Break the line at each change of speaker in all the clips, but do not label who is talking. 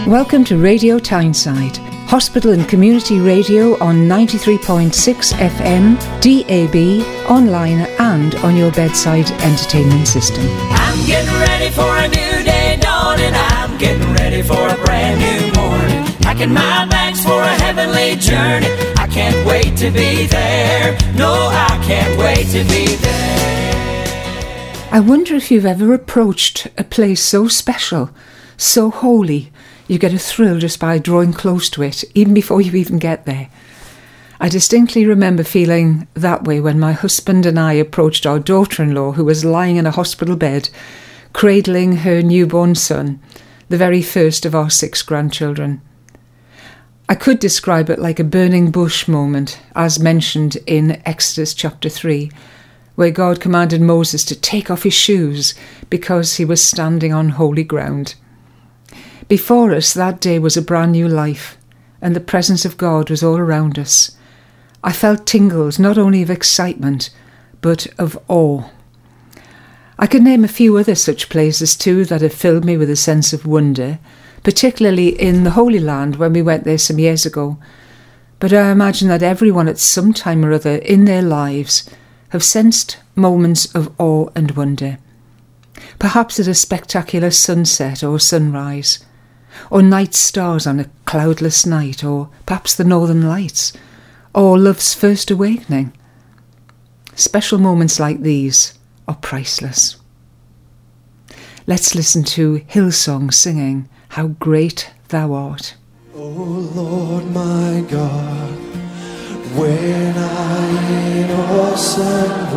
Welcome to Radio Tyneside, hospital and community radio on 93.6 FM, DAB, online and on your bedside entertainment system.
I'm getting ready for a new day dawning. I'm getting ready for a brand new morning. Packing my bags for a heavenly journey. I can't wait to be there. No, I can't wait to be there.
I wonder if you've ever approached a place so special, so holy, you get a thrill just by drawing close to it, even before you even get there. I distinctly remember feeling that way when my husband and I approached our daughter-in-law, who was lying in a hospital bed, cradling her newborn son, the very first of our 6 grandchildren. I could describe it like a burning bush moment, as mentioned in Exodus chapter 3, where God commanded Moses to take off his shoes because he was standing on holy ground. Before us that day was a brand new life, and the presence of God was all around us. I felt tingles not only of excitement, but of awe. I could name a few other such places too that have filled me with a sense of wonder, particularly in the Holy Land when we went there some years ago. But I imagine that everyone at some time or other in their lives have sensed moments of awe and wonder. Perhaps at a spectacular sunset or sunrise, or night stars on a cloudless night, or perhaps the Northern Lights, or love's first awakening. Special moments like these are priceless. Let's listen to Hillsong singing, How Great Thou Art.
O Lord my God, when I in awesome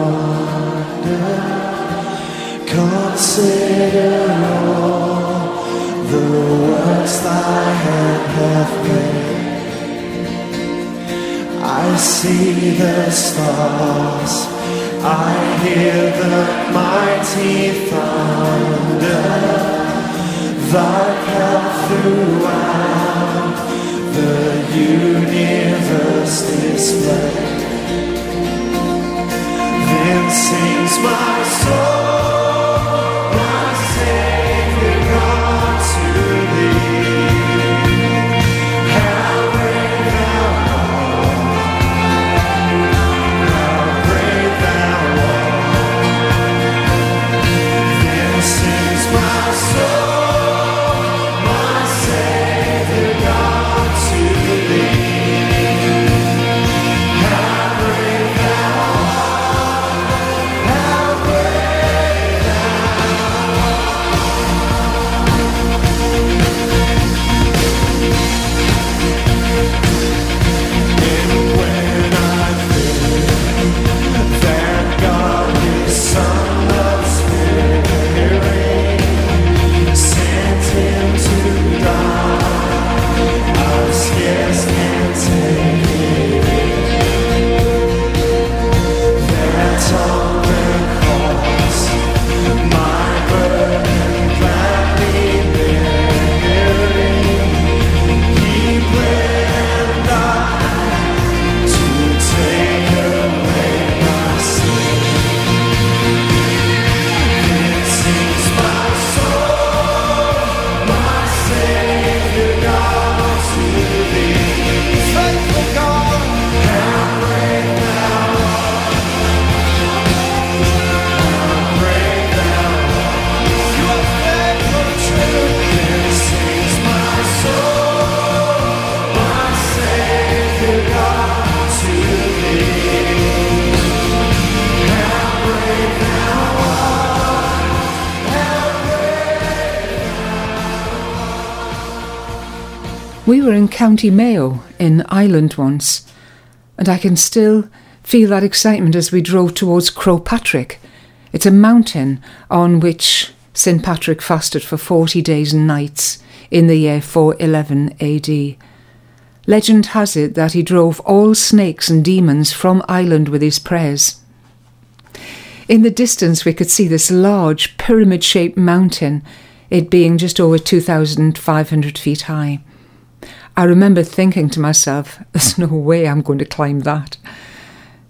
wonder consider all the works thy hand hath made, I see the stars, I hear the mighty thunder that come throughout the universe display. Then sings my soul, my Savior God, to thee. How great thou art, how great thou art. Then sings my soul, my Savior God, to thee. How great thou art, how great thou art. And when I think that God His Son of Spirit sent Him to die, I scarce can take it. That on the cross my burden gladly bearing, He bled and died to take away my sin. This is my soul, my Savior God, to thee. Faithful God, how great thou art, how great thou art. You are faithful and true. This is my soul, my Savior God, to thee. How great thou art, how great.
We were in County Mayo in Ireland once, and I can still feel that excitement as we drove towards Croagh Patrick. It's a mountain on which St. Patrick fasted for 40 days and nights in the year 411 AD. Legend has it that he drove all snakes and demons from Ireland with his prayers. In the distance we could see this large pyramid-shaped mountain, it being just over 2,500 feet high. I remember thinking to myself, there's no way I'm going to climb that.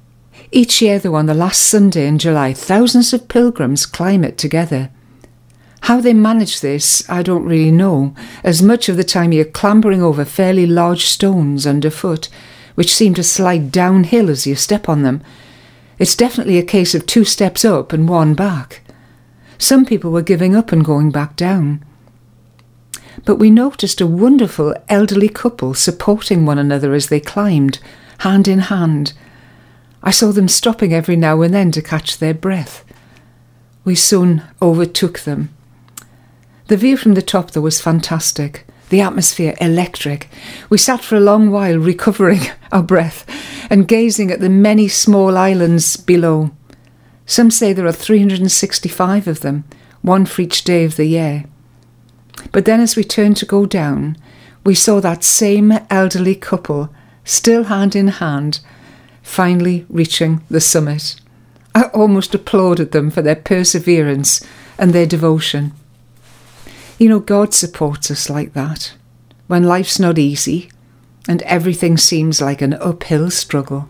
Each year though, on the last Sunday in July, thousands of pilgrims climb it together. How they manage this, I don't really know, as much of the time you're clambering over fairly large stones underfoot, which seem to slide downhill as you step on them. It's definitely a case of 2 steps up and 1 back. Some people were giving up and going back down. But we noticed a wonderful elderly couple supporting one another as they climbed, hand in hand. I saw them stopping every now and then to catch their breath. We soon overtook them. The view from the top, though, was fantastic. The atmosphere electric. We sat for a long while recovering our breath and gazing at the many small islands below. Some say there are 365 of them, 1 for each day of the year. But then as we turned to go down, we saw that same elderly couple, still hand in hand, finally reaching the summit. I almost applauded them for their perseverance and their devotion. You know, God supports us like that, when life's not easy and everything seems like an uphill struggle.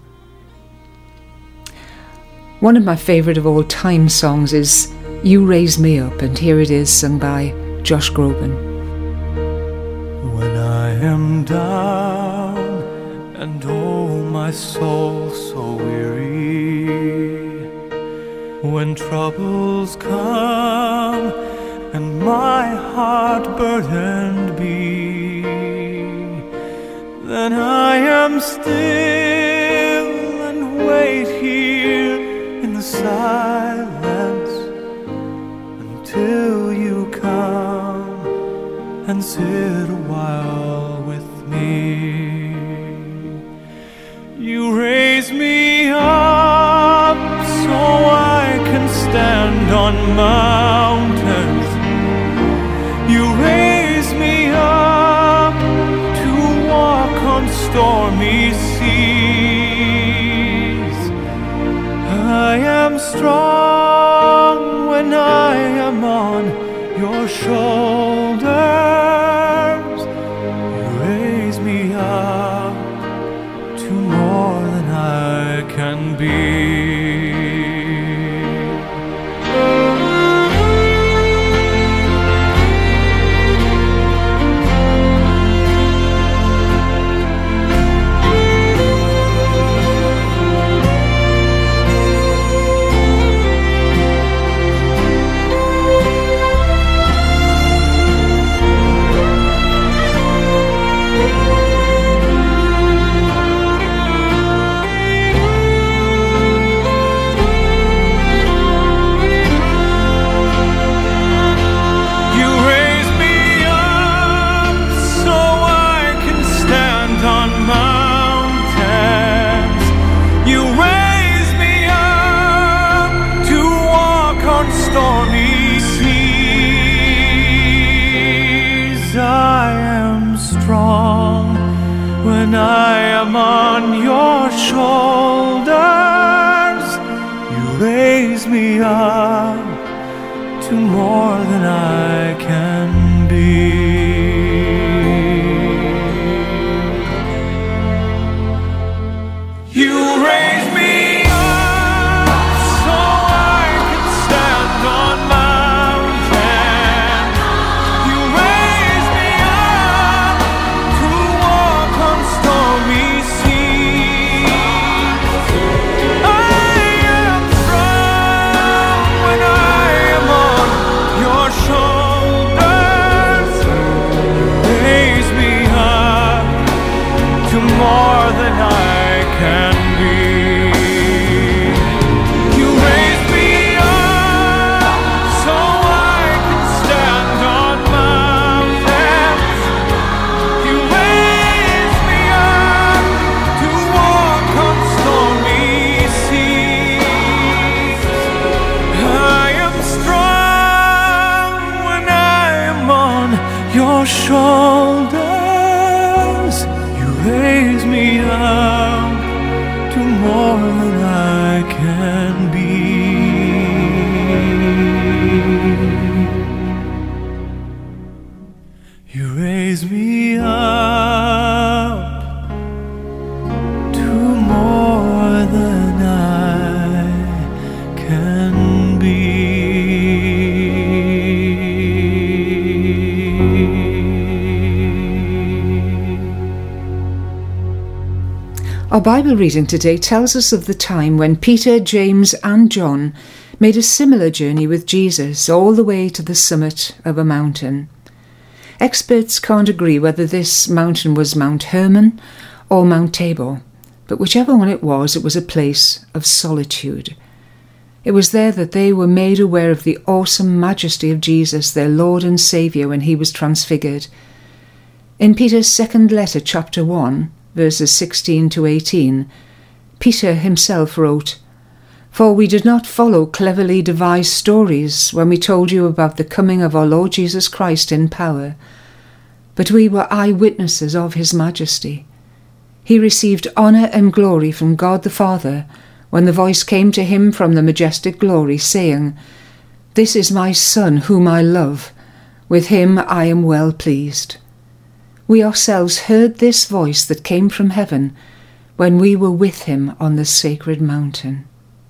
One of my favourite of all time songs is You Raise Me Up, and here it is sung by Josh Groban.
When I am down and oh my soul so weary, when troubles come and my heart burdened be, then I am still and wait here in the silence until you come and sit a while with me. You raise me up so I can stand on mountains. You raise me up to walk on stormy seas. I am strong when I am on your shoulders. You raise me up to more than I can be. When I am on your shoulders, you raise me up to more than I can be. You raise me up so I can stand on mountains. You raise me up to walk on stormy seas. I am strong when I am on your shoulders. You raise me up to more than I can be. You raise me up so I can stand on mountains. You raise me up to walk on stormy seas. I am strong when I am on your shoulders. You raise me up to more than I can be. You raise me up to more than I can be.
Our Bible reading today tells us of the time when Peter, James and John made a similar journey with Jesus all the way to the summit of a mountain. Experts can't agree whether this mountain was Mount Hermon or Mount Tabor, but whichever one it was a place of solitude. It was there that they were made aware of the awesome majesty of Jesus, their Lord and Saviour, when he was transfigured. In Peter's second letter, chapter 1, verses 16 to 18, Peter himself wrote, "For we did not follow cleverly devised stories when we told you about the coming of our Lord Jesus Christ in power, but we were eyewitnesses of his majesty. He received honour and glory from God the Father when the voice came to him from the majestic glory, saying, 'This is my Son whom I love. With him I am well pleased.' We ourselves heard this voice that came from heaven when we were with him on the sacred mountain."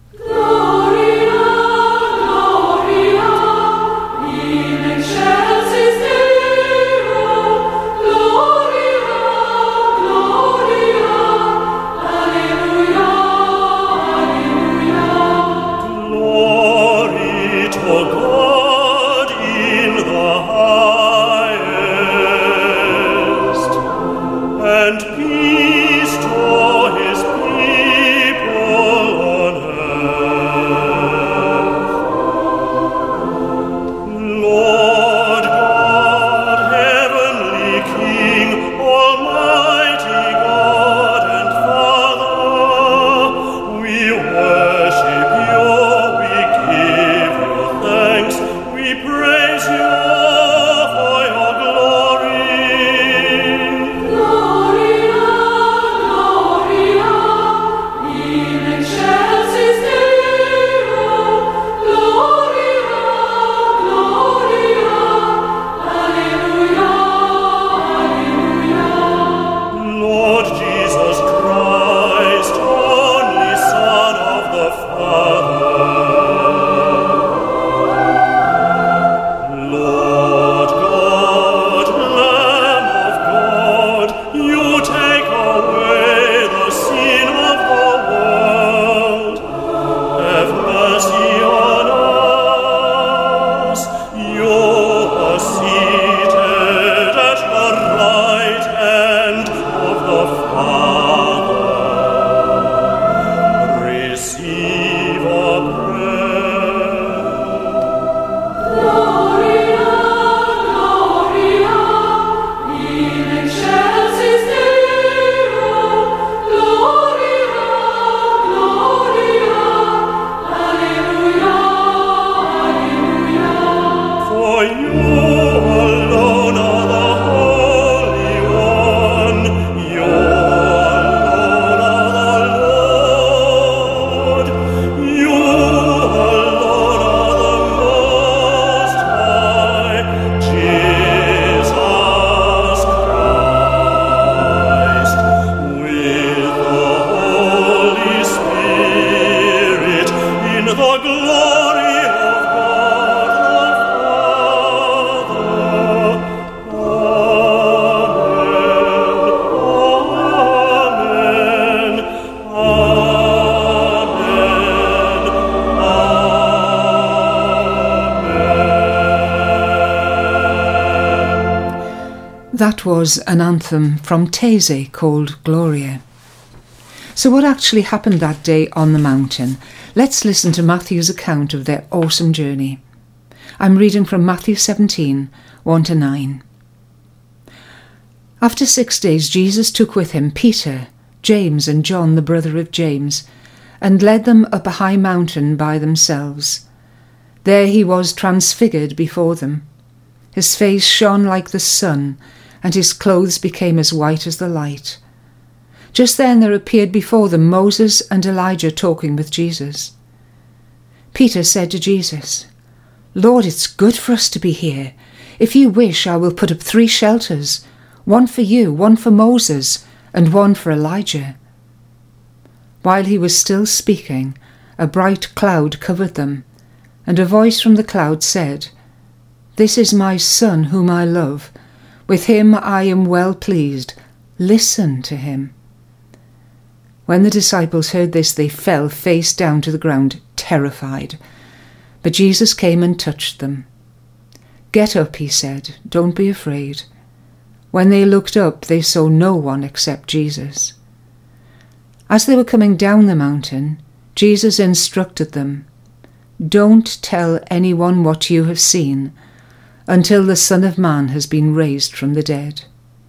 That was an anthem from Taizé called Gloria. So what actually happened that day on the mountain? Let's listen to Matthew's account of their awesome journey. I'm reading from Matthew 17, 1-9. After 6 days, Jesus took with him Peter, James and John, the brother of James, and led them up a high mountain by themselves. There he was transfigured before them. His face shone like the sun, and his clothes became as white as the light. Just then there appeared before them Moses and Elijah talking with Jesus. Peter said to Jesus, "Lord, it's good for us to be here. If you wish, I will put up 3 shelters, one for you, one for Moses, and one for Elijah." While he was still speaking, a bright cloud covered them, and a voice from the cloud said, "This is my Son whom I love. With him I am well pleased. Listen to him." When the disciples heard this, they fell face down to the ground, terrified. But Jesus came and touched them. "Get up," he said, "don't be afraid." When they looked up, they saw no one except Jesus. As they were coming down the mountain, Jesus instructed them, "Don't tell anyone what you have seen until the Son of Man has been raised from the dead."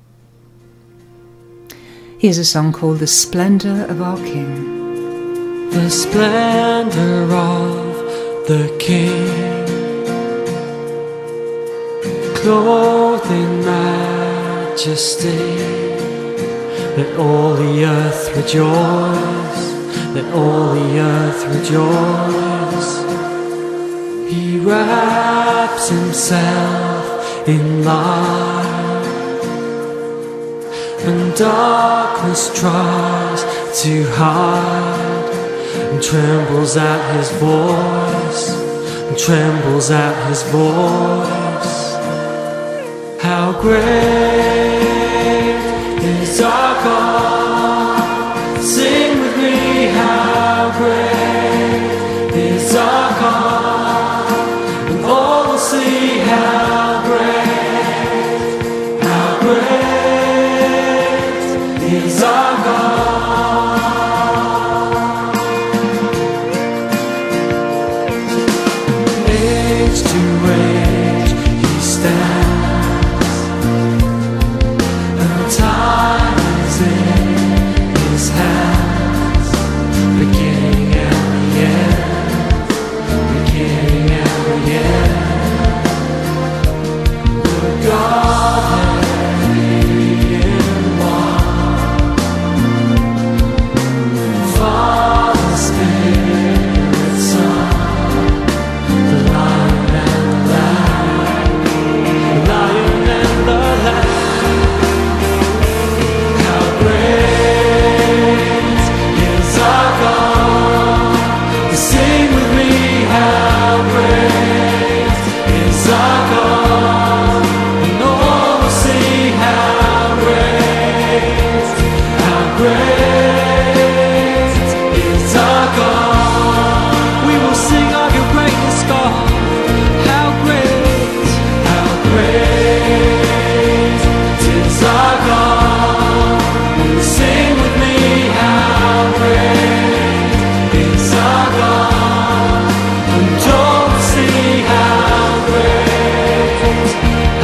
Here's a song called "The Splendor of Our King."
The splendor of the King, clothed in majesty, let all the earth rejoice, let all the earth rejoice. He wraps himself in light, and darkness tries to hide, and trembles at his voice, and trembles at his voice. How great is our God? Sing with me, how great is our God? And all will see how great is our God. Age to age he stands, and time is in his hands, beginning and the end, beginning and the end. The Godhead in one, Father, Spirit, Son, the Lion and the Lamb, the Lion and the Lamb. How great is our God? Sing with me, how great is our God? And all will see how great is our God. We will sing of your greatness, God. How great is our God. Sing with me, how great is our God. And don't see how great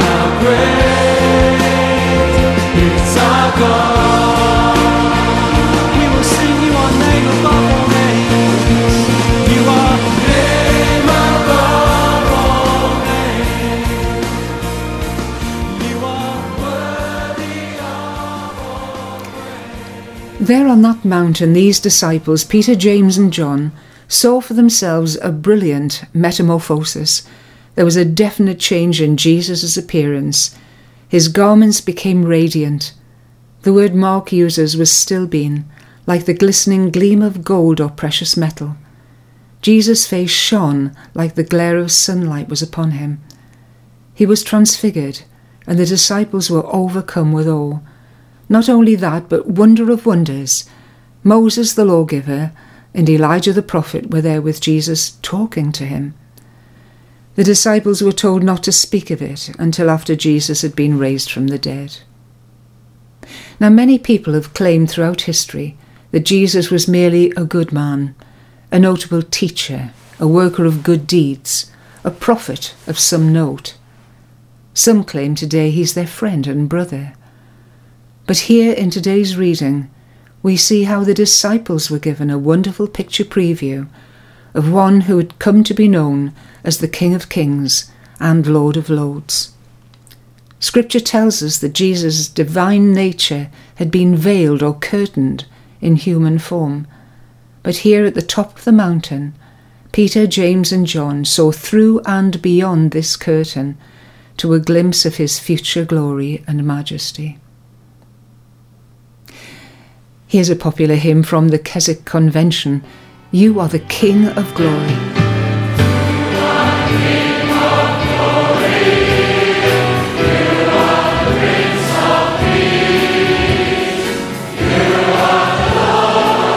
is our God. We will sing your name above all names. You are name above all names. You are worthy of all praise.
There on that mountain, these disciples, Peter, James and John, saw for themselves a brilliant metamorphosis. There was a definite change in Jesus' appearance. His garments became radiant. The word Mark uses was stillbeam, like the glistening gleam of gold or precious metal. Jesus' face shone like the glare of sunlight was upon him. He was transfigured, and the disciples were overcome with awe. Not only that, but wonder of wonders. Moses the lawgiver and Elijah the prophet were there with Jesus, talking to him. The disciples were told not to speak of it until after Jesus had been raised from the dead. Now, many people have claimed throughout history that Jesus was merely a good man, a notable teacher, a worker of good deeds, a prophet of some note. Some claim today he's their friend and brother. But here in today's reading, we see how the disciples were given a wonderful picture preview of one who had come to be known as the King of Kings and Lord of Lords. Scripture tells us that Jesus' divine nature had been veiled or curtained in human form. But here at the top of the mountain, Peter, James and John saw through and beyond this curtain to a glimpse of his future glory and majesty. Here's a popular hymn from the Keswick Convention, "You are the King of Glory."
You are the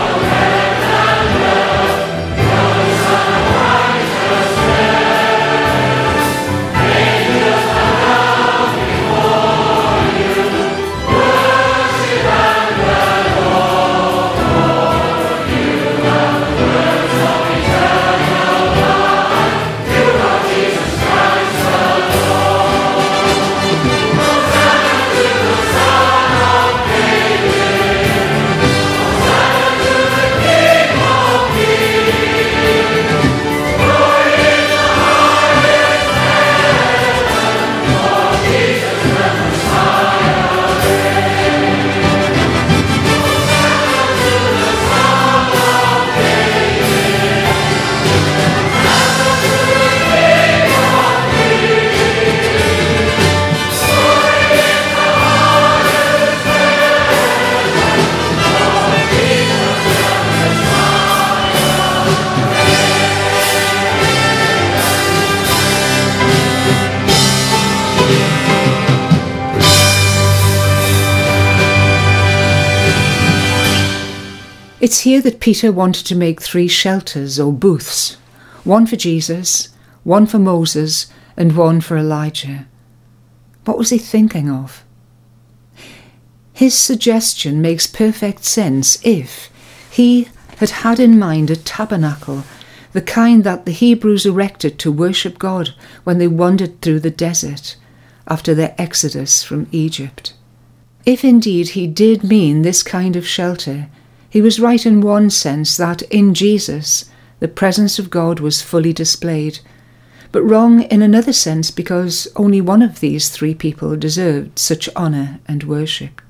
It's here that Peter wanted to make 3 shelters or booths, one for Jesus, one for Moses, and one for Elijah. What was he thinking of? His suggestion makes perfect sense if he had had in mind a tabernacle, the kind that the Hebrews erected to worship God when they wandered through the desert after their exodus from Egypt. If indeed he did mean this kind of shelter, he was right in one sense that in Jesus the presence of God was fully displayed, but wrong in another sense because only one of these 3 people deserved such honour and worship.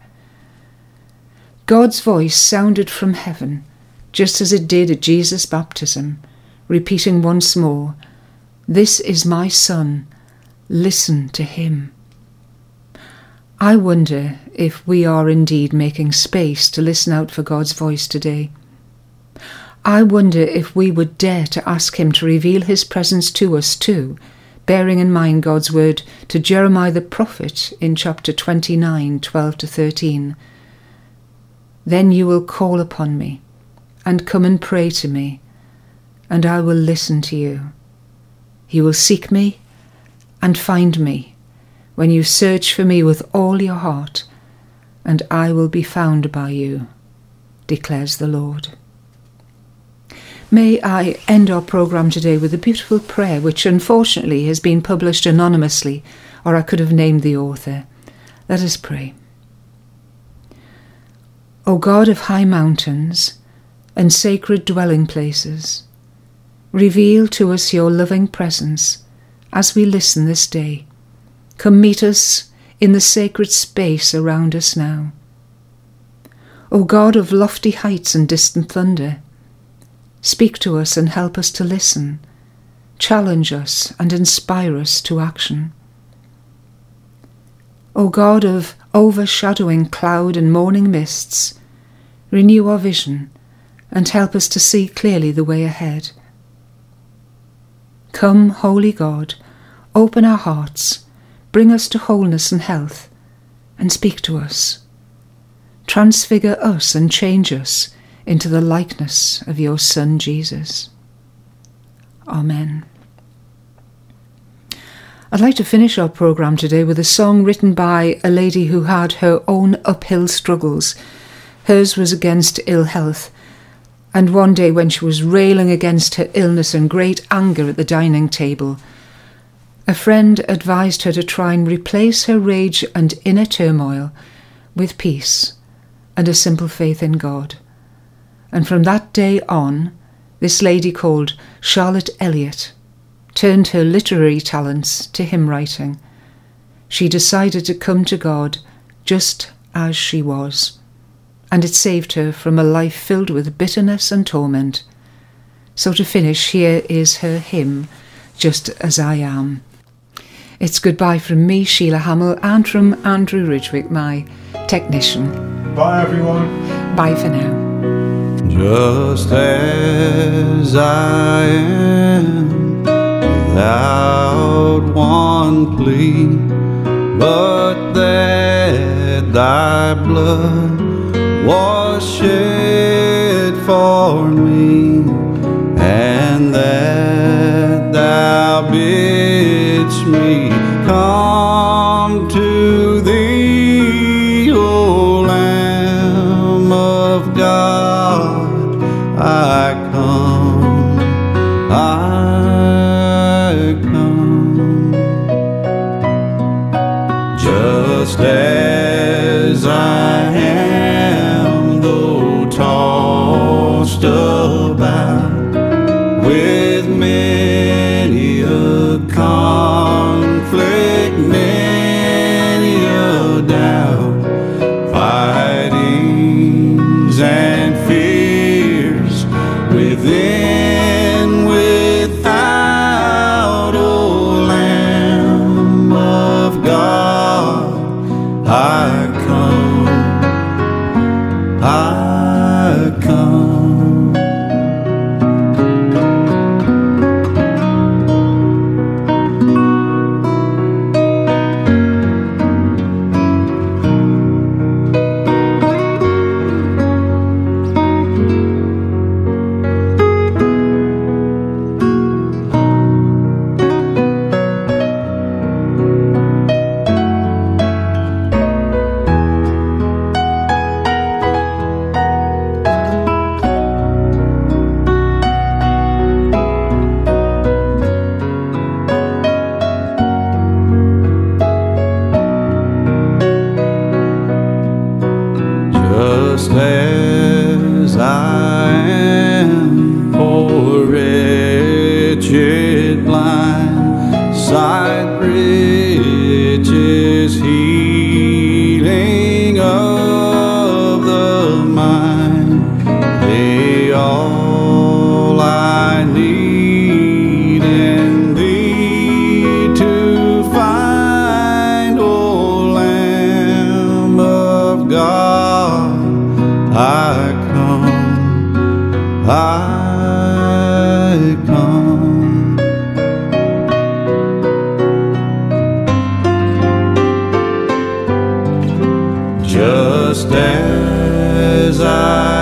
God's voice sounded from heaven, just as it did at Jesus' baptism, repeating once more, "This is my Son, listen to him." I wonder if we are indeed making space to listen out for God's voice today. I wonder if we would dare to ask him to reveal his presence to us too, bearing in mind God's word to Jeremiah the prophet in chapter 29, 12-13. "Then you will call upon me, and come and pray to me, and I will listen to you. You will seek me and find me, when you search for me with all your heart, and I will be found by you, declares the Lord." May I end our programme today with a beautiful prayer which unfortunately has been published anonymously, or I could have named the author. Let us pray. O God of high mountains and sacred dwelling places, reveal to us your loving presence as we listen this day. Come meet us in the sacred space around us now. O God of lofty heights and distant thunder, speak to us and help us to listen. Challenge us and inspire us to action. O God of overshadowing cloud and morning mists, renew our vision and help us to see clearly the way ahead. Come, Holy God, open our hearts, bring us to wholeness and health, and speak to us. Transfigure us and change us into the likeness of your Son, Jesus. Amen. I'd like to finish our programme today with a song written by a lady who had her own uphill struggles. Hers was against ill health, and one day when she was railing against her illness and great anger at the dining table, a friend advised her to try and replace her rage and inner turmoil with peace and a simple faith in God. And from that day on, this lady called Charlotte Elliott turned her literary talents to hymn writing. She decided to come to God just as she was, and it saved her from a life filled with bitterness and torment. So to finish, here is her hymn, Just As I Am. It's goodbye from me, Sheila Hamill, and from Andrew Ridgwick, my technician.
Bye, everyone.
Bye for now.
Just as I am, without one plea, but that thy blood was shed for me, and that thou bidst me come to thee, O Lamb of God. I come, just as I am, though tossed about with many a conflict, many a doubt, fightings and fears within, without, O Lamb of God, I come, I come. just as I am, poor, wretched, blind, sight, riches, healing of the mind, they all I need in thee to find, O Lamb of God. I come, I come. Just as I